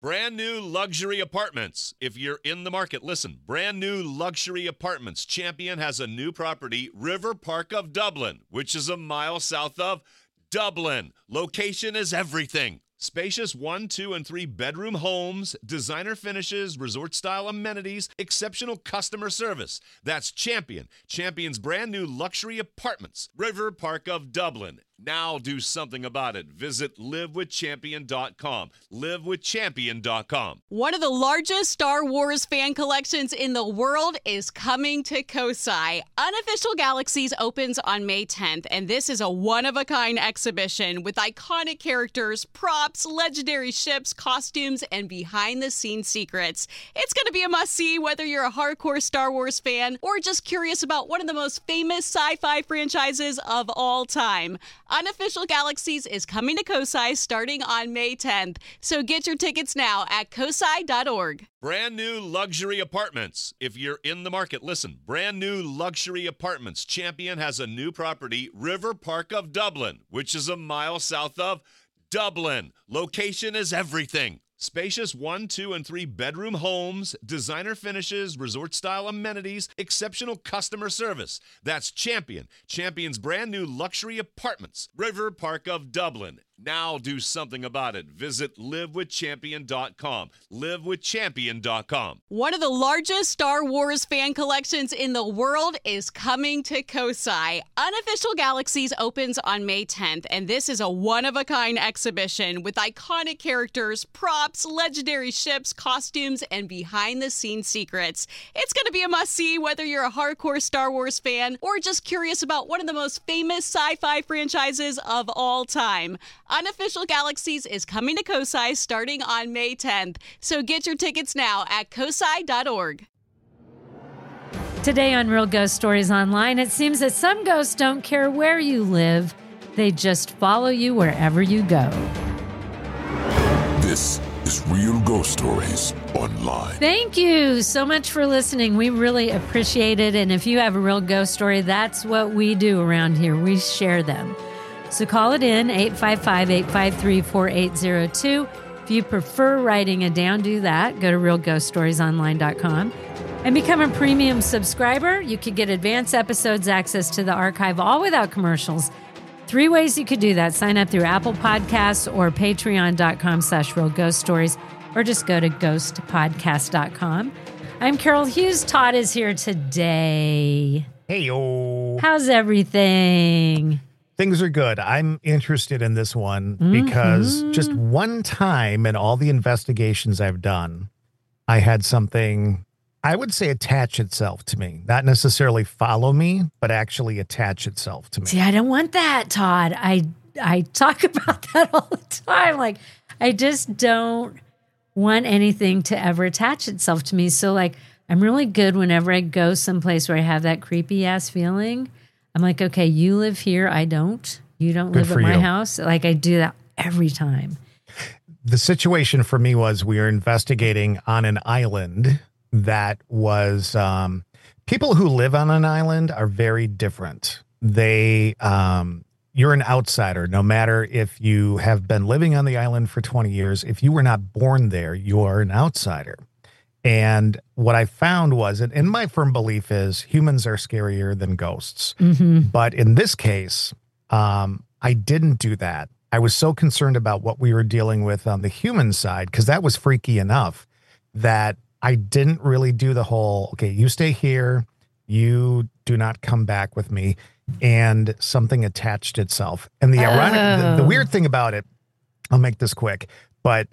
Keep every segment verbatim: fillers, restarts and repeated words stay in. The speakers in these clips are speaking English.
Brand new luxury apartments. If you're in the market, listen. Brand new luxury apartments. Champion has a new property, River Park of Dublin, which is a mile south of Dublin. Location is everything. Spacious one, two, and three bedroom homes, designer finishes, resort-style amenities, exceptional customer service. That's Champion. Champion's brand new luxury apartments, River Park of Dublin. Now do something about it. Visit live with champion dot com. live with champion dot com. One of the largest Star Wars fan collections in the world is coming to Kosai. Unofficial Galaxies opens on May tenth, and this is a one-of-a-kind exhibition with iconic characters, props, legendary ships, costumes, and behind-the-scenes secrets. It's going to be a must-see whether you're a hardcore Star Wars fan or just curious about one of the most famous sci-fi franchises of all time. Unofficial Galaxies is coming to Kosai starting on May tenth, so get your tickets now at kosai dot org. Brand new luxury apartments. If you're in the market, listen. Brand new luxury apartments. Champion has a new property, River Park of Dublin, which is a mile south of Dublin. Location is everything. Spacious one, two, and three bedroom homes, designer finishes, resort-style amenities, exceptional customer service. That's Champion. Champion's brand new luxury apartments, River Park of Dublin. Now do something about it. Visit live with champion dot com. live with champion dot com. One of the largest Star Wars fan collections in the world is coming to Kosai. Unofficial Galaxies opens on May tenth, and this is a one-of-a-kind exhibition with iconic characters, props, legendary ships, costumes, and behind-the-scenes secrets. It's going to be a must-see whether you're a hardcore Star Wars fan or just curious about one of the most famous sci-fi franchises of all time. Unofficial Galaxies is coming to Kosai starting on May tenth, so get your tickets now at kosai dot org. Today on Real Ghost Stories Online, it seems that some ghosts don't care where you live. They just follow you wherever you go. This is Real Ghost Stories Online. Thank you so much for listening. We really appreciate it. And if you have a real ghost story, that's what we do around here. We share them. So call it in, eight five five, eight five three, four eight zero two. If you prefer writing it down, do that. Go to real ghost stories online dot com and become a premium subscriber. You could get advanced episodes, access to the archive, all without commercials. Three ways you could do that. Sign up through Apple Podcasts or patreon dot com slash real ghost stories, or just go to ghost podcast dot com. I'm Carol Hughes. Todd is here today. Hey-o. How's everything? Things are good. I'm interested in this one because mm-hmm. just one time in all the investigations I've done, I had something, I would say, attach itself to me. Not necessarily follow me, but actually attach itself to me. See, I don't want that, Todd. I I talk about that all the time. Like, I just don't want anything to ever attach itself to me. So, like, I'm really good whenever I go someplace where I have that creepy-ass feeling. I'm like, okay, you live here. I don't. You don't Good live at my you. house. Like, I do that every time. The situation for me was we were investigating on an island that was, um, people who live on an island are very different. They, um, you're an outsider, no matter if you have been living on the island for twenty years. If you were not born there, you're an outsider. And what I found was, and my firm belief is, humans are scarier than ghosts. Mm-hmm. But in this case, um, I didn't do that. I was so concerned about what we were dealing with on the human side, because that was freaky enough, that I didn't really do the whole, okay, you stay here, you do not come back with me, and something attached itself. And the ironic, Oh. the, the weird thing about it, I'll make this quick, but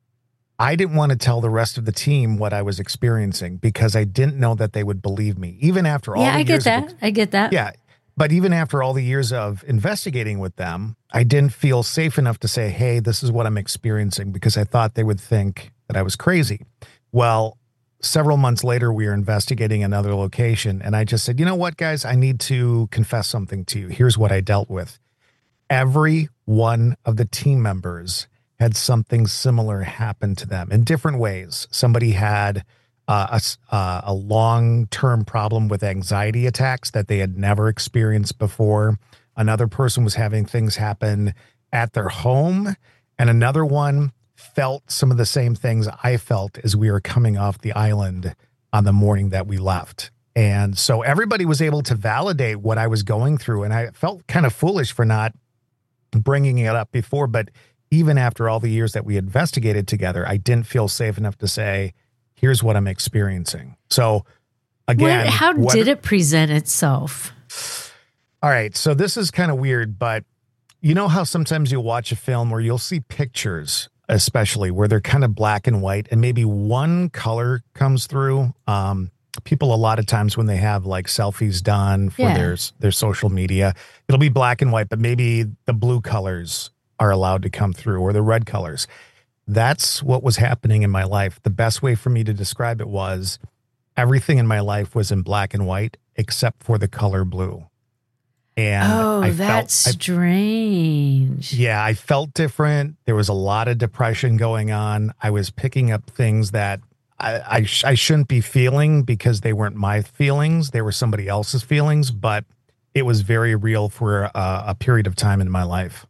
I didn't want to tell the rest of the team what I was experiencing because I didn't know that they would believe me, even after all Yeah, the I years. get that. Of, I get that. yeah. But even after all the years of investigating with them, I didn't feel safe enough to say, hey, this is what I'm experiencing, because I thought they would think that I was crazy. Well, several months later, we were investigating another location, and I just said, you know what, guys, I need to confess something to you. Here's what I dealt with. Every one of the team members had something similar happen to them in different ways. Somebody had uh, a, uh, a long-term problem with anxiety attacks that they had never experienced before. Another person was having things happen at their home, and another one felt some of the same things I felt as we were coming off the island on the morning that we left. And so everybody was able to validate what I was going through. And I felt kind of foolish for not bringing it up before. But even after all the years that we investigated together, I didn't feel safe enough to say, here's what I'm experiencing. So again, What, how what- did it present itself? All right. So this is kind of weird, but you know how sometimes you'll watch a film where you'll see pictures, especially where they're kind of black and white and maybe one color comes through. Um, people, a lot of times when they have like selfies done for Yeah. their, their social media, it'll be black and white, but maybe the blue colors are allowed to come through or the red colors. That's what was happening in my life. The best way for me to describe it was everything in my life was in black and white except for the color blue. And Oh, I that's felt, I, strange. yeah, I felt different. There was a lot of depression going on. I was picking up things that I, I, sh- I shouldn't be feeling because they weren't my feelings. They were somebody else's feelings, but it was very real for a, a period of time in my life.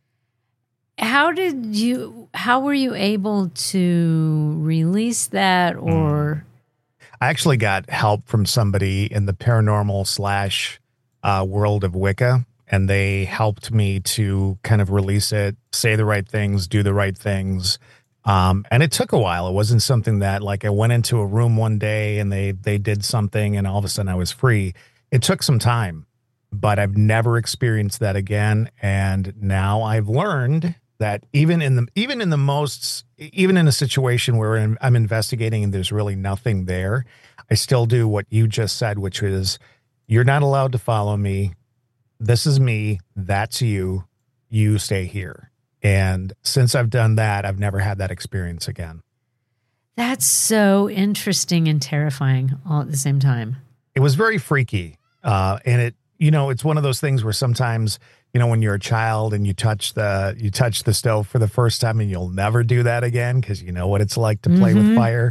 How did you, how were you able to release that or? I actually got help from somebody in the paranormal slash uh, world of Wicca, and they helped me to kind of release it, say the right things, do the right things. Um, and it took a while. It wasn't something that like I went into a room one day and they they did something and all of a sudden I was free. It took some time, but I've never experienced that again. And now I've learned that even in the even in the most even in a situation where I'm, I'm investigating and there's really nothing there, I still do what you just said, which is you're not allowed to follow me. This is me. That's you. You stay here. And since I've done that, I've never had that experience again. That's so interesting and terrifying all at the same time. It was very freaky. Uh, and it, you know, it's one of those things where sometimes, you know, when you're a child and you touch the, you touch the stove for the first time and you'll never do that again because you know what it's like to play Mhm. with fire.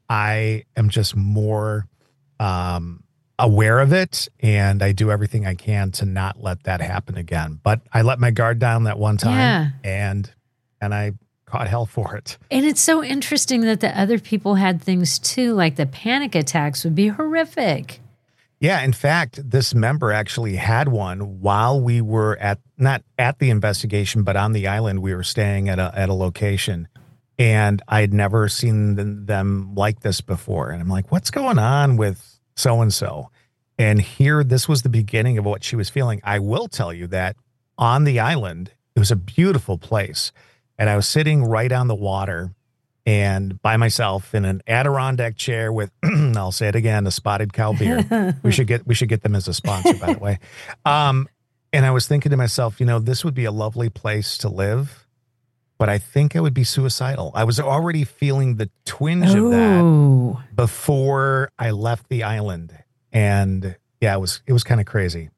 I am just more um, aware of it, and I do everything I can to not let that happen again. But I let my guard down that one time, Yeah. and and I caught hell for it. And it's so interesting that the other people had things too, like the panic attacks would be horrific. Yeah, in fact, this member actually had one while we were at not at the investigation, but on the island. We were staying at a at a location, and I had never seen them, them like this before. And I'm like, "What's going on with so and so?" And here, this was the beginning of what she was feeling. I will tell you that on the island, it was a beautiful place, and I was sitting right on the water. And by myself in an Adirondack chair with, I'll say it again, a Spotted Cow beer. we should get we should get them as a sponsor, by the way. Um, and I was thinking to myself, you know, this would be a lovely place to live, but I think I would be suicidal. I was already feeling the twinge of that Oh, before I left the island, and yeah, it was it was kind of crazy.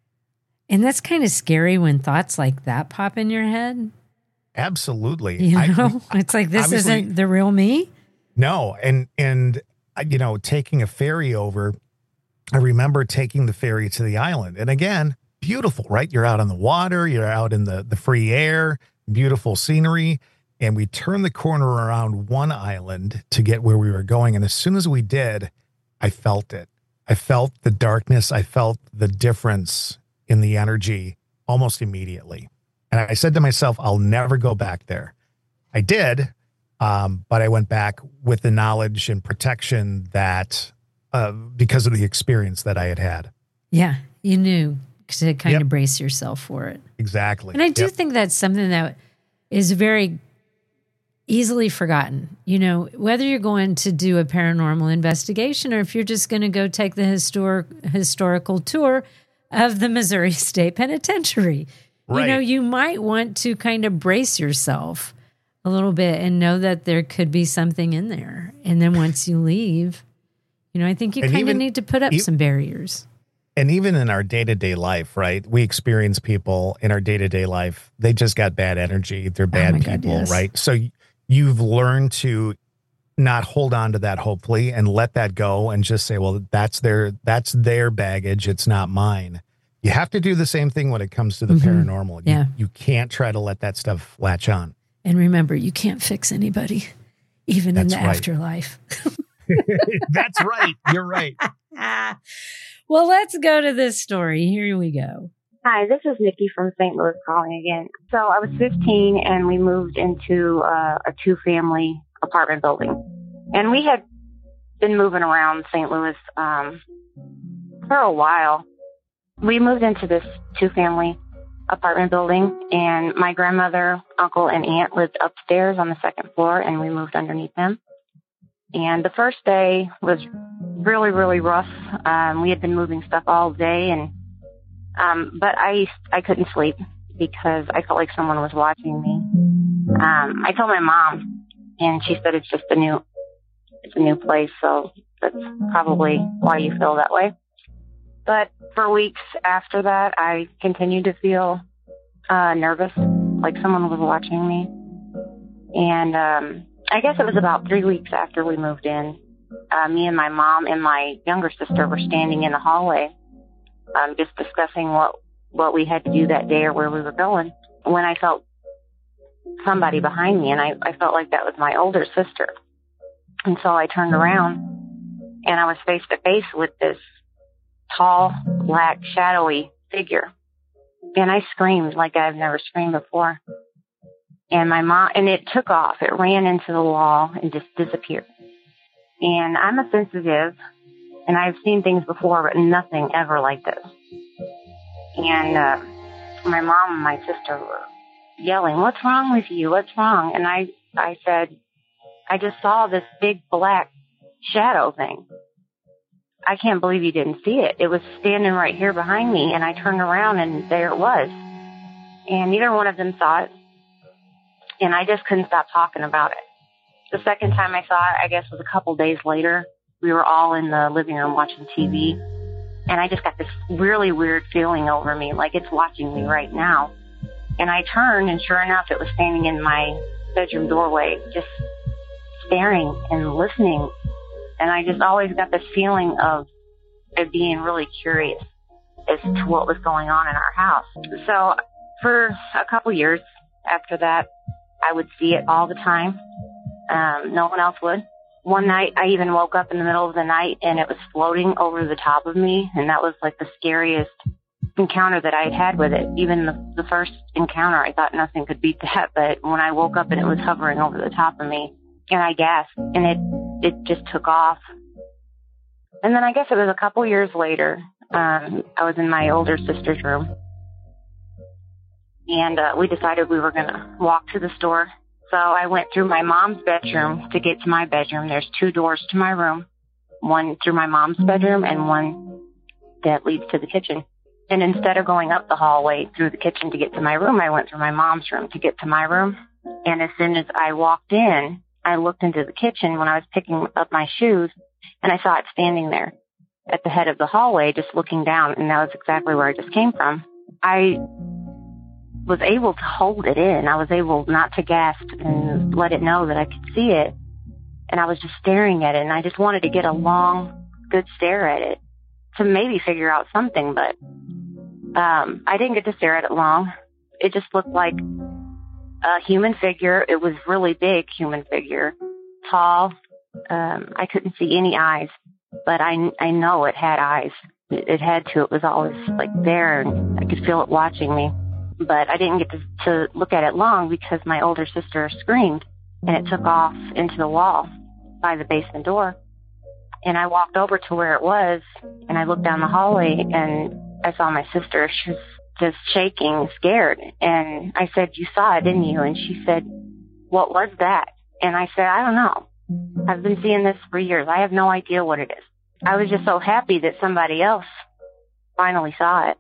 and that's kind of scary when thoughts like that pop in your head. Absolutely, You I- know, it's like this obviously- isn't the real me. No, and and uh, you know, taking a ferry over, I remember taking the ferry to the island, and again, beautiful, right? You're out on the water, you're out in the the free air, beautiful scenery, and we turned the corner around one island to get where we were going, and as soon as we did, I felt it. I felt the darkness. I felt the difference in the energy almost immediately, and I said to myself, "I'll never go back there." I did. Um, but I went back with the knowledge and protection that uh, because of the experience that I had had. Yeah, you knew to kind Yep. of brace yourself for it. Exactly. And I do Yep. think that's something that is very easily forgotten. You know, whether you're going to do a paranormal investigation or if you're just going to go take the historic historical tour of the Missouri State Penitentiary. Right. You know, you might want to kind of brace yourself a little bit and know that there could be something in there. And then once you leave, you know, I think you And kind of even- need to put up e- some barriers. And even in our day-to-day life, right? We experience people in our day-to-day life. They just got bad energy. They're bad my God, people, yes. right? So y- you've learned to not hold on to that, hopefully, and let that go and just say, well, that's their, that's their baggage. It's not mine. You have to do the same thing when it comes to the Mhm. paranormal. You, Yeah. you can't try to let that stuff latch on. And remember, you can't fix anybody, even That's in the right. afterlife. That's right. You're right. Well, let's go to this story. Here we go. Hi, this is Nikki from Saint Louis calling again. So I was fifteen and we moved into uh, a two-family apartment building. And we had been moving around Saint Louis um, for a while. We moved into this two-family apartment building, and my grandmother, uncle, and aunt lived upstairs on the second floor, and we moved underneath them. And the first day was really, really rough. Um, we had been moving stuff all day, and um, but I I couldn't sleep because I felt like someone was watching me. Um, I told my mom, and she said it's just a new it's a new place, so that's probably why you feel that way. But for weeks after that, I continued to feel uh, nervous, like someone was watching me. And um, I guess it was about three weeks after we moved in. Uh, me and my mom and my younger sister were standing in the hallway, um, just discussing what, what we had to do that day or where we were going, when I felt somebody behind me, and I, I felt like that was my older sister. And so I turned around, and I was face to face with this tall, black, shadowy figure. And I screamed like I've never screamed before. And my mom, and it took off. It ran into the wall and just disappeared. And I'm a sensitive, and I've seen things before, but nothing ever like this. And uh, my mom and my sister were yelling, "What's wrong with you? What's wrong?" And I, I said, "I just saw this big black shadow thing. I can't believe you didn't see it. It was standing right here behind me, and I turned around, and there it was." And neither one of them saw it, and I just couldn't stop talking about it. The second time I saw it, I guess, was a couple days later. We were all in the living room watching T V, and I just got this really weird feeling over me, like it's watching me right now. And I turned, and sure enough, it was standing in my bedroom doorway, just staring and listening. And I just always got this feeling of it being really curious as to what was going on in our house. So for a couple years after that, I would see it all the time. Um, no one else would. One night, I even woke up in the middle of the night, and it was floating over the top of me, and that was like the scariest encounter that I had had with it. Even the, the first encounter, I thought nothing could beat that, but when I woke up and it was hovering over the top of me, and I gasped, and it it just took off. And then I guess it was a couple years later, um, I was in my older sister's room, and uh, we decided we were going to walk to the store. So I went through my mom's bedroom to get to my bedroom. There's two doors to my room, one through my mom's bedroom and one that leads to the kitchen. And instead of going up the hallway through the kitchen to get to my room, I went through my mom's room to get to my room. And as soon as I walked in, I looked into the kitchen when I was picking up my shoes, and I saw it standing there at the head of the hallway, just looking down. And that was exactly where I just came from. I was able to hold it in. I was able not to gasp and let it know that I could see it. And I was just staring at it, and I just wanted to get a long, good stare at it to maybe figure out something, but um, I didn't get to stare at it long. It just looked like a human figure. It was really big human figure, tall. Um, I couldn't see any eyes, but I, I know it had eyes. It, it had to. It was always like there, and I could feel it watching me. But I didn't get to, to look at it long because my older sister screamed, and it took off into the wall by the basement door. And I walked over to where it was, and I looked down the hallway, and I saw my sister. She was just shaking, scared. And I said, "You saw it, didn't you?" And she said, "What was that?" And I said, "I don't know. I've been seeing this for years. I have no idea what it is." I was just so happy that somebody else finally saw it.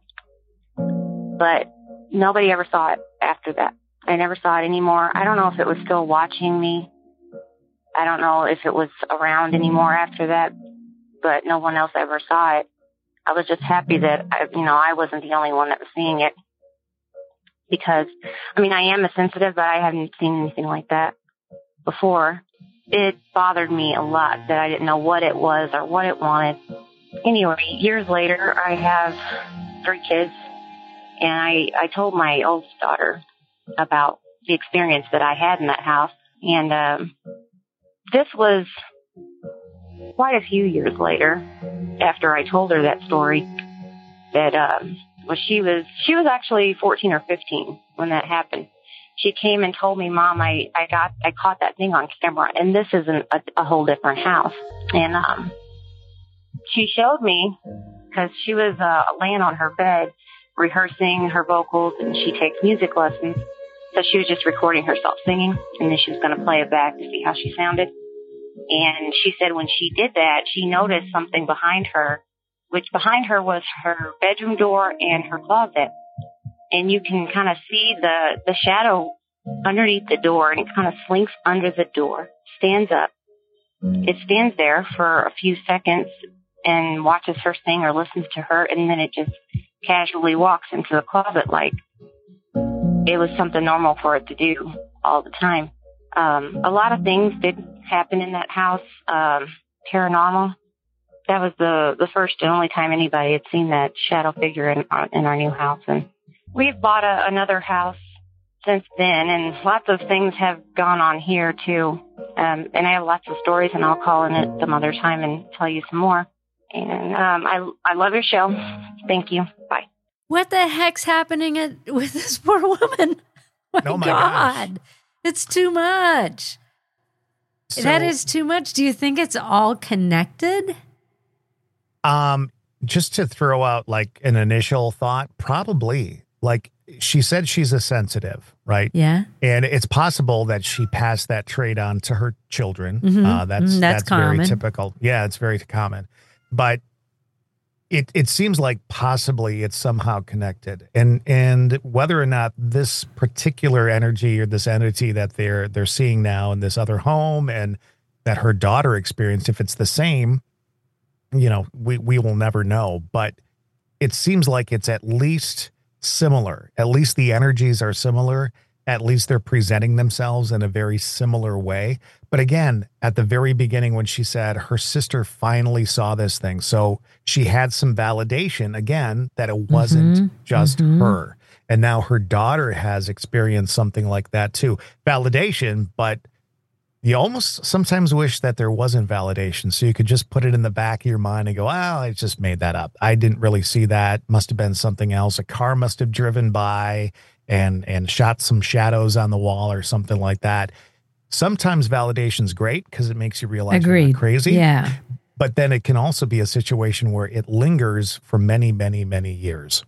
But nobody ever saw it after that. I never saw it anymore. I don't know if it was still watching me. I don't know if it was around anymore after that, but no one else ever saw it. I was just happy that, I, you know, I wasn't the only one that was seeing it. Because, I mean, I am a sensitive, but I haven't seen anything like that before. It bothered me a lot that I didn't know what it was or what it wanted. Anyway, years later, I have three kids. And I, I told my oldest daughter about the experience that I had in that house. And um, this was quite a few years later, after I told her that story, that um, well, she was she was actually fourteen or fifteen when that happened. She came and told me, Mom, I, I got I caught that thing on camera, and this is an, a, a whole different house. And um, she showed me, because she was uh, laying on her bed rehearsing her vocals, and she takes music lessons. So she was just recording herself singing, and then she was going to play it back to see how she sounded. And she said when she did that, she noticed something behind her, which behind her was her bedroom door and her closet. And you can kind of see the, the shadow underneath the door, and it kind of slinks under the door, stands up. It stands there for a few seconds and watches her sing or listens to her, and then it just casually walks into the closet like it was something normal for it to do all the time. Um, a lot of things did happen in that house, um, paranormal. That was the, the first and only time anybody had seen that shadow figure in, in our new house. And we've bought a, another house since then, and lots of things have gone on here too. Um, and I have lots of stories, and I'll call in at some other time and tell you some more. And um, I I love your show. Thank you. Bye. What the heck's happening at, with this poor woman? My oh my God. Gosh. It's too much. So, that is too much. Do you think it's all connected? Um, just to throw out like an initial thought, probably. Like she said, she's a sensitive, right? Yeah. And it's possible that she passed that trait on to her children. Mm-hmm. Uh, that's Mm, that's that's very common. typical. Yeah, it's very common. But it it seems like possibly it's somehow connected. And and whether or not this particular energy or this entity that they're they're seeing now in this other home and that her daughter experienced, if it's the same, you know, we, we will never know. But it seems like it's at least similar. At least the energies are similar. At least they're presenting themselves in a very similar way. But again, at the very beginning, when she said her sister finally saw this thing, so she had some validation again that it wasn't Mm-hmm. just Mm-hmm. her. And now her daughter has experienced something like that too. Validation, but you almost sometimes wish that there wasn't validation. So you could just put it in the back of your mind and go, oh, I just made that up. I didn't really see that. Must have been something else. A car must have driven by and and shot some shadows on the wall or something like that. Sometimes validation's great because it makes you realize you're Agreed. not crazy. Yeah. But then it can also be a situation where it lingers for many, many, many years.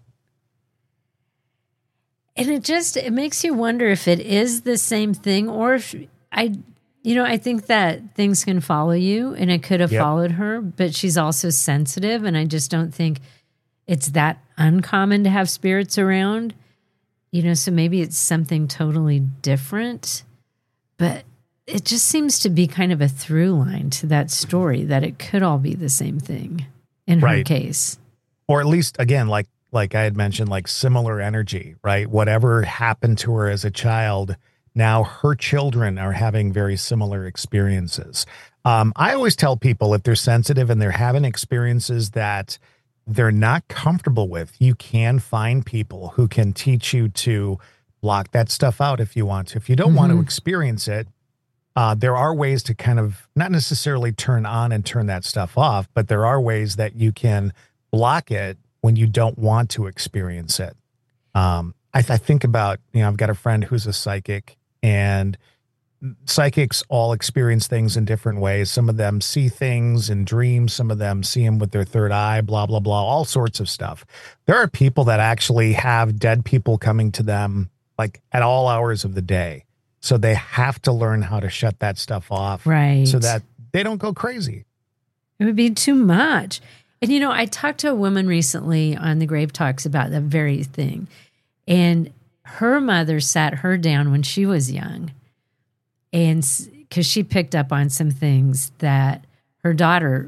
And it just, it makes you wonder if it is the same thing, or if I, you know, I think that things can follow you, and it could have Yep. followed her, but she's also sensitive. And I just don't think it's that uncommon to have spirits around, you know, so maybe it's something totally different, but it just seems to be kind of a through line to that story that it could all be the same thing in her Right. case. Or at least, again, like like I had mentioned, like similar energy, right? Whatever happened to her as a child, now her children are having very similar experiences. Um, I always tell people if they're sensitive and they're having experiences that they're not comfortable with, you can find people who can teach you to block that stuff out if you want to. If you don't want to experience it, uh, there are ways to kind of not necessarily turn on and turn that stuff off, but there are ways that you can block it when you don't want to experience it. Um, I, th- I think about, you know, I've got a friend who's a psychic, and psychics all experience things in different ways. Some of them see things in dreams. Some of them see them with their third eye, blah, blah, blah, all sorts of stuff. There are people that actually have dead people coming to them like at all hours of the day. So they have to learn how to shut that stuff off, Right. so that they don't go crazy. It would be too much. And, you know, I talked to a woman recently on the Grave Talks about that very thing. And her mother sat her down when she was young. And because she picked up on some things that her daughter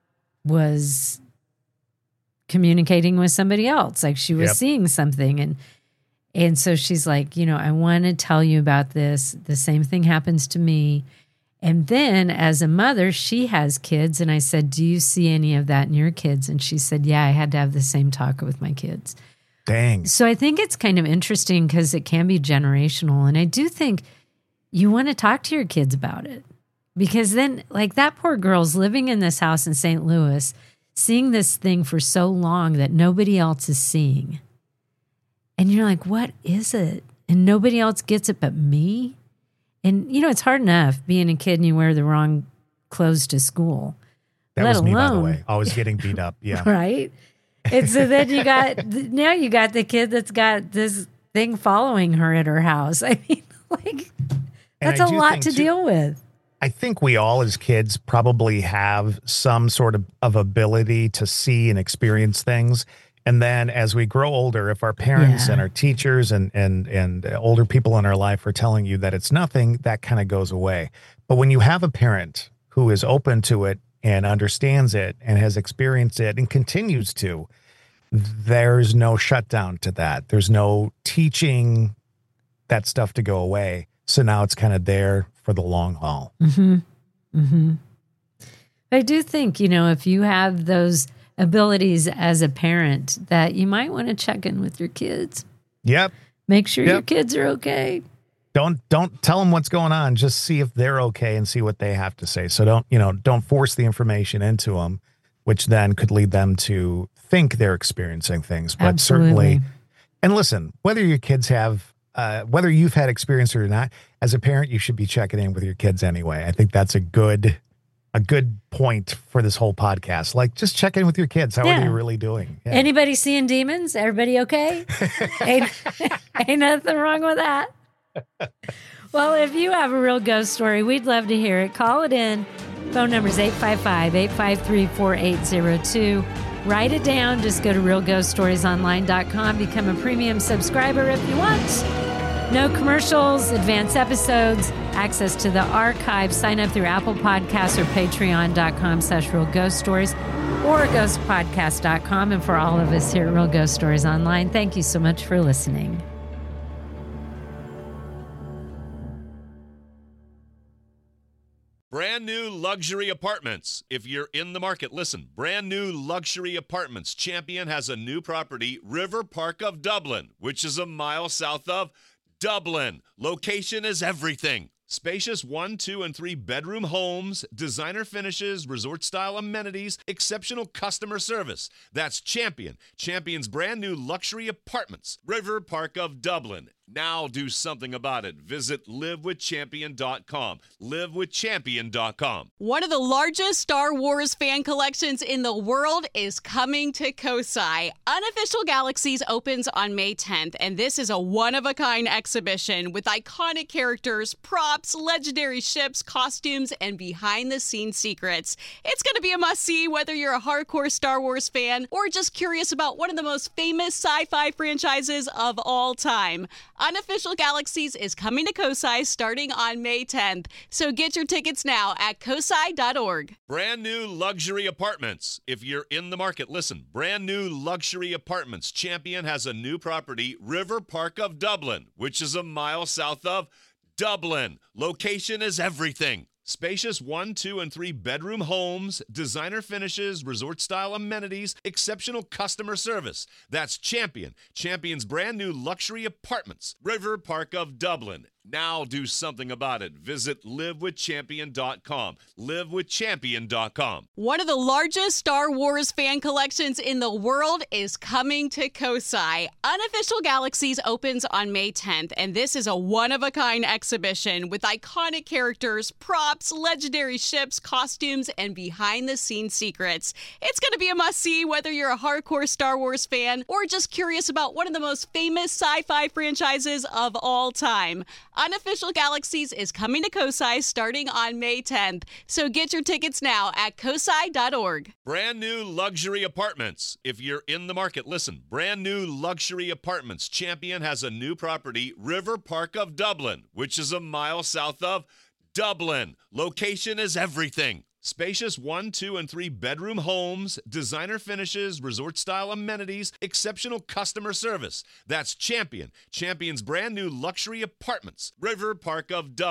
was communicating with somebody else. Like she was Yep. seeing something. And, and so she's like, you know, I want to tell you about this. The same thing happens to me. And then as a mother, she has kids. And I said, do you see any of that in your kids? And she said, yeah, I had to have the same talk with my kids. Dang. So I think it's kind of interesting because it can be generational. And I do think you want to talk to your kids about it. Because then, like, that poor girl's living in this house in Saint Louis, seeing this thing for so long that nobody else is seeing. And you're like, what is it? And nobody else gets it but me? And, you know, it's hard enough being a kid and you wear the wrong clothes to school. That let was me, alone, by the way. Always getting beat up. Yeah. Right? And so then you got, now you got the kid that's got this thing following her at her house. I mean, like, that's a lot to too, deal with. I think we all as kids probably have some sort of, of ability to see and experience things. And then as we grow older, if our parents yeah. and our teachers and, and, and older people in our life are telling you that it's nothing, that kind of goes away. But when you have a parent who is open to it and understands it and has experienced it and continues to, there's no shutdown to that. There's no teaching that stuff to go away. So now it's kind of there for the long haul. Mm-hmm. Mm-hmm. I do think, you know, if you have those abilities as a parent, that you might want to check in with your kids. Yep. Make sure yep. your kids are okay. Don't don't tell them what's going on. Just see if they're okay and see what they have to say. So don't, you know, don't force the information into them, which then could lead them to think they're experiencing things. But Absolutely. certainly, and listen, whether your kids have, uh, whether you've had experience or not, as a parent, you should be checking in with your kids anyway. I think that's a good, a good point for this whole podcast. Like, just check in with your kids. How yeah. are they really doing? Yeah. Anybody seeing demons? Everybody okay? ain't, ain't nothing wrong with that. Well, if you have a real ghost story, we'd love to hear it. Call it in. Phone number is eight five five, eight five three, four eight zero two. Write it down. Just go to real ghost stories online dot com. Become a premium subscriber if you want. No commercials, advanced episodes, access to the archive. Sign up through Apple Podcasts or patreon.com slash real ghost stories or ghost podcast dot com. And for all of us here at Real Ghost Stories Online, thank you so much for listening. Brand new luxury apartments. If you're in the market, listen. Brand new luxury apartments. Champion has a new property, River Park of Dublin, which is a mile south of Dublin. Location is everything. Spacious one, two, and three bedroom homes, designer finishes, resort-style amenities, exceptional customer service. That's Champion. Champion's brand new luxury apartments, River Park of Dublin. Now do something about it. Visit live with champion dot com. live with champion dot com. One of the largest Star Wars fan collections in the world is coming to Kosai. Unofficial Galaxies opens on May tenth, and this is a one-of-a-kind exhibition with iconic characters, props, legendary ships, costumes, and behind-the-scenes secrets. It's going to be a must-see whether you're a hardcore Star Wars fan or just curious about one of the most famous sci-fi franchises of all time. Unofficial Galaxies is coming to Kosai starting on May tenth, so get your tickets now at kosai dot org. Brand new luxury apartments. If you're in the market, listen. Brand new luxury apartments. Champion has a new property, River Park of Dublin, which is a mile south of Dublin. Location is everything. Spacious one, two, and three bedroom homes, designer finishes, resort-style amenities, exceptional customer service. That's Champion. Champion's brand new luxury apartments, River Park of Dublin. Now do something about it. Visit live with champion dot com. live with champion dot com. One of the largest Star Wars fan collections in the world is coming to Kosai. Unofficial Galaxies opens on May tenth, and this is a one-of-a-kind exhibition with iconic characters, props, legendary ships, costumes, and behind-the-scenes secrets. It's going to be a must-see whether you're a hardcore Star Wars fan or just curious about one of the most famous sci-fi franchises of all time. Unofficial Galaxies is coming to Kosai starting on May tenth, so get your tickets now at kosai dot org. Brand new luxury apartments. If you're in the market, listen. Brand new luxury apartments. Champion has a new property, River Park of Dublin, which is a mile south of Dublin. Location is everything. Spacious one, two, and three bedroom homes, designer finishes, resort-style amenities, exceptional customer service. That's Champion. Champion's brand new luxury apartments, River Park of Dublin.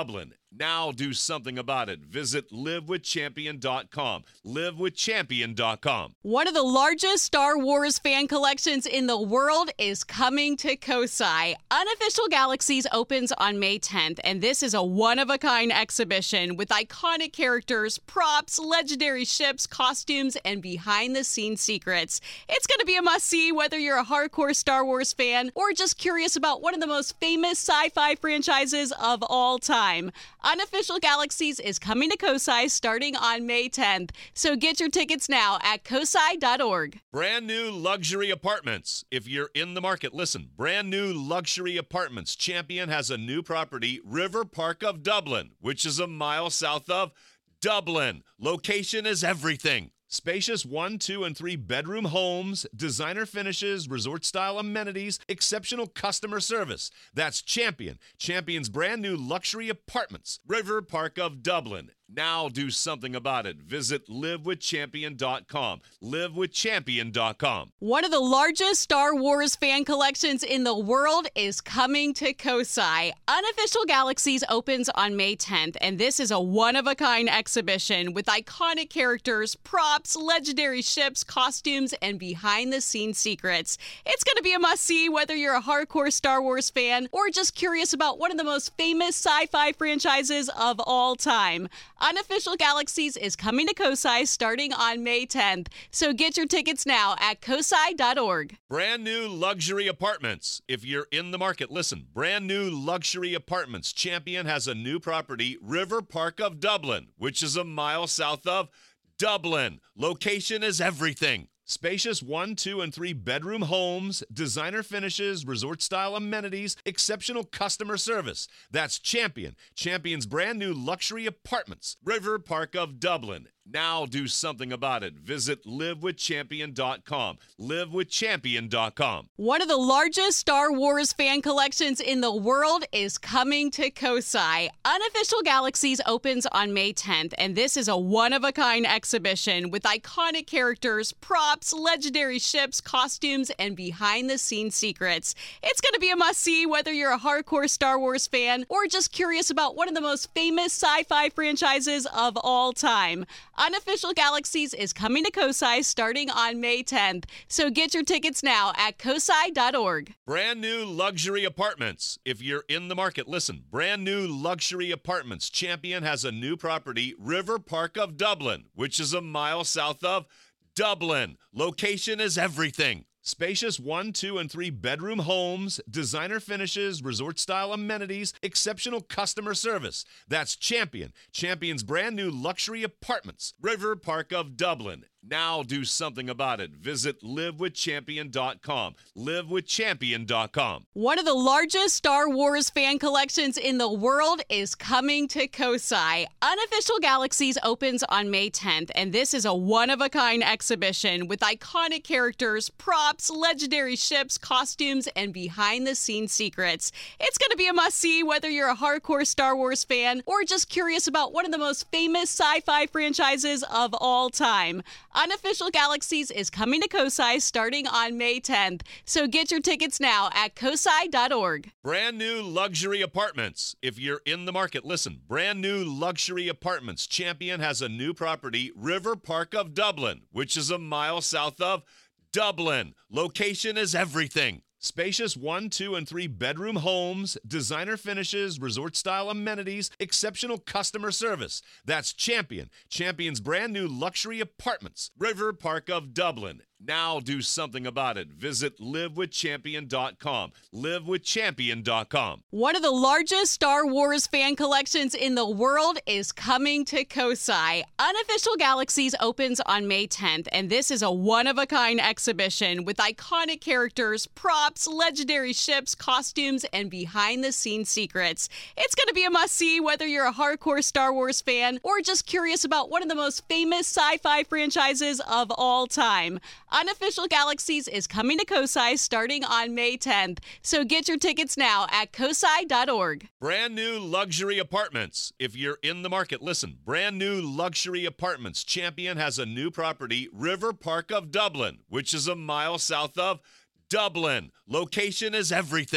Now do something about it. Visit live with champion dot com. live with champion dot com. One of the largest Star Wars fan collections in the world is coming to Kosai. Unofficial Galaxies opens on May tenth, and this is a one-of-a-kind exhibition with iconic characters, props, legendary ships, costumes, and behind-the-scenes secrets. It's going to be a must-see whether you're a hardcore Star Wars fan or just curious about one of the most famous sci-fi franchises of all time. Unofficial Galaxies is coming to Kosai starting on May tenth, so get your tickets now at kosai dot org. Brand new luxury apartments. If you're in the market, listen. Brand new luxury apartments. Champion has a new property, River Park of Dublin, which is a mile south of Dublin. Location is everything. Spacious one, two, and three bedroom homes, designer finishes, resort-style amenities, exceptional customer service. That's Champion. Champion's brand new luxury apartments. River Park of Dublin. Now do something about it. Visit live with champion dot com. live with champion dot com. One of the largest Star Wars fan collections in the world is coming to Kosai. Unofficial Galaxies opens on May tenth, and this is a one-of-a-kind exhibition with iconic characters, props, legendary ships, costumes, and behind-the-scenes secrets. It's going to be a must-see whether you're a hardcore Star Wars fan or just curious about one of the most famous sci-fi franchises of all time. Unofficial Galaxies is coming to Kosai starting on May tenth, so get your tickets now at kosai dot org. Brand new luxury apartments. If you're in the market, listen. Brand new luxury apartments. Champion has a new property, River Park of Dublin, which is a mile south of Dublin. Location is everything. Spacious one, two, and three bedroom homes, designer finishes, resort-style amenities, exceptional customer service. That's Champion. Champion's brand new luxury apartments. River Park of Dublin. Now do something about it. Visit live with champion dot com. live with champion dot com. One of the largest Star Wars fan collections in the world is coming to Kosai. Unofficial Galaxies opens on May tenth, and this is a one-of-a-kind exhibition with iconic characters, props, legendary ships, costumes, and behind-the-scenes secrets. It's going to be a must-see whether you're a hardcore Star Wars fan or just curious about one of the most famous sci-fi franchises of all time. Unofficial Galaxies is coming to Kosai starting on May tenth, so get your tickets now at kosai dot org. Brand new luxury apartments. If you're in the market, listen. Brand new luxury apartments. Champion has a new property, River Park of Dublin, which is a mile south of Dublin. Location is everything. Spacious one, two, and three bedroom homes, designer finishes, resort-style amenities, exceptional customer service. That's Champion. Champion's brand new luxury apartments. River Park of Dublin. Now do something about it. Visit live with champion dot com. live with champion dot com. One of the largest Star Wars fan collections in the world is coming to Kosai. Unofficial Galaxies opens on May tenth, and this is a one-of-a-kind exhibition with iconic characters, props, legendary ships, costumes, and behind-the-scenes secrets. It's going to be a must-see whether you're a hardcore Star Wars fan or just curious about one of the most famous sci-fi franchises of all time. Unofficial Galaxies is coming to Kosai starting on May tenth, so get your tickets now at kosai dot org. Brand new luxury apartments. If you're in the market, listen. Brand new luxury apartments. Champion has a new property, River Park of Dublin, which is a mile south of Dublin. Location is everything. Spacious one, two, and three bedroom homes, designer finishes, resort-style amenities, exceptional customer service. That's Champion. Champion's brand new luxury apartments. River Park of Dublin. Now do something about it. Visit live with champion dot com. live with champion dot com. One of the largest Star Wars fan collections in the world is coming to Kosai. Unofficial Galaxies opens on May tenth, and this is a one-of-a-kind exhibition with iconic characters, props, legendary ships, costumes, and behind-the-scenes secrets. It's going to be a must-see whether you're a hardcore Star Wars fan or just curious about one of the most famous sci-fi franchises of all time. Unofficial Galaxies is coming to Kosai starting on May tenth, so get your tickets now at kosai dot org. Brand new luxury apartments. If you're in the market, listen. Brand new luxury apartments. Champion has a new property, River Park of Dublin, which is a mile south of Dublin. Location is everything.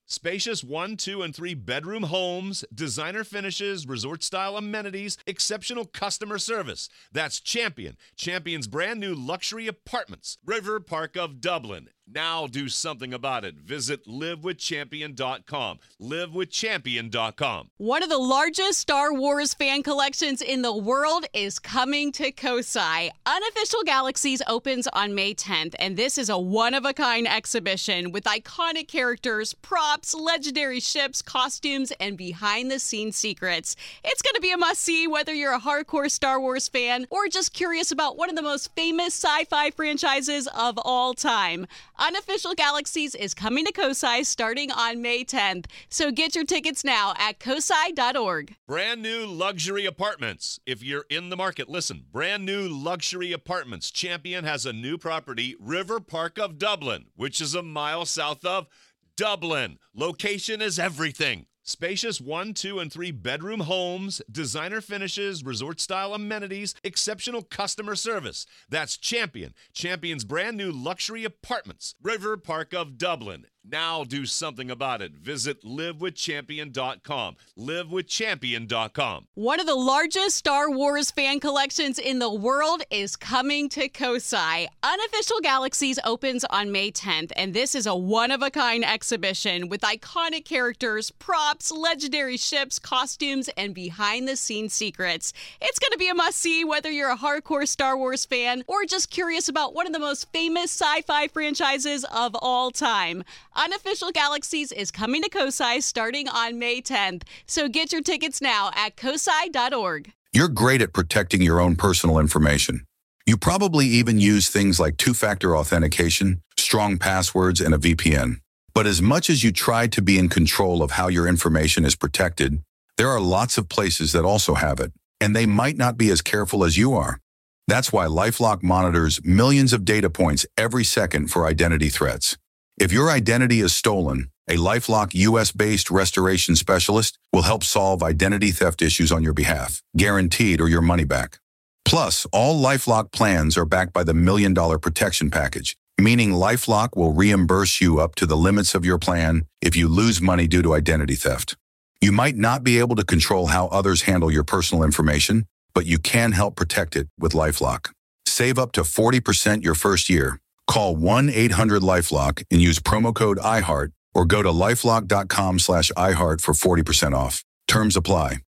Spacious one, two, and three bedroom homes, designer finishes, resort-style amenities, exceptional customer service. That's Champion. Champion's brand new luxury apartments. River Park of Dublin. Now do something about it. Visit live with champion dot com. live with champion dot com. One of the largest Star Wars fan collections in the world is coming to Kosai. Unofficial Galaxies opens on May tenth, and this is a one-of-a-kind exhibition with iconic characters, props, legendary ships, costumes, and behind-the-scenes secrets. It's going to be a must-see whether you're a hardcore Star Wars fan or just curious about one of the most famous sci-fi franchises of all time. Unofficial Galaxies is coming to Kosai starting on May tenth, so get your tickets now at kosai dot org. Brand new luxury apartments. If you're in the market, listen. Brand new luxury apartments. Champion has a new property, River Park of Dublin, which is a mile south of Dublin. Location is everything. Spacious one, two, and three bedroom homes, designer finishes, resort-style amenities, exceptional customer service. That's Champion. Champion's brand new luxury apartments. River Park of Dublin. Now do something about it. Visit live with champion dot com. live with champion dot com. One of the largest Star Wars fan collections in the world is coming to Kosai. Unofficial Galaxies opens on May tenth, and this is a one-of-a-kind exhibition with iconic characters, props, legendary ships, costumes, and behind-the-scenes secrets. It's going to be a must-see whether you're a hardcore Star Wars fan or just curious about one of the most famous sci-fi franchises of all time. Unofficial Galaxies is coming to Kosai starting on May tenth, so get your tickets now at kosai dot org. You're great at protecting your own personal information. You probably even use things like two-factor authentication, strong passwords, and a V P N. But as much as you try to be in control of how your information is protected, there are lots of places that also have it, and they might not be as careful as you are. That's why LifeLock monitors millions of data points every second for identity threats. If your identity is stolen, a LifeLock U S-based restoration specialist will help solve identity theft issues on your behalf, guaranteed or your money back. Plus, all LifeLock plans are backed by the Million Dollar Protection Package, meaning LifeLock will reimburse you up to the limits of your plan if you lose money due to identity theft. You might not be able to control how others handle your personal information, but you can help protect it with LifeLock. Save up to forty percent your first year. Call one eight hundred LifeLock and use promo code I heart or go to lifelock dot com slash I heart for forty percent off. Terms apply.